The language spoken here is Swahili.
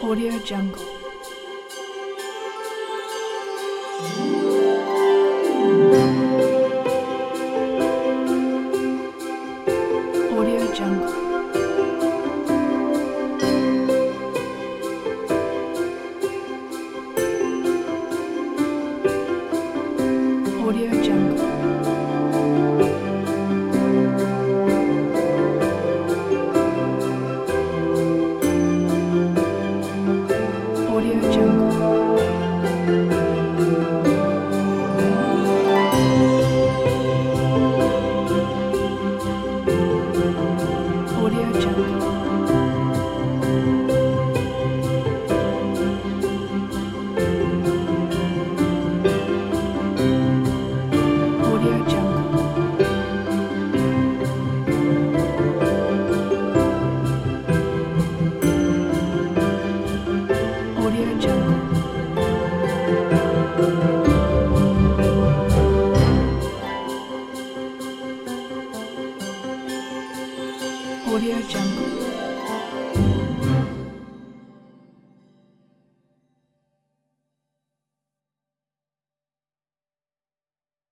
Audio Jungle. Audio Jungle. Audio Jungle. Audio Jungle. Audio Jungle. Audio Jungle. Audio Jungle. Audio Jungle.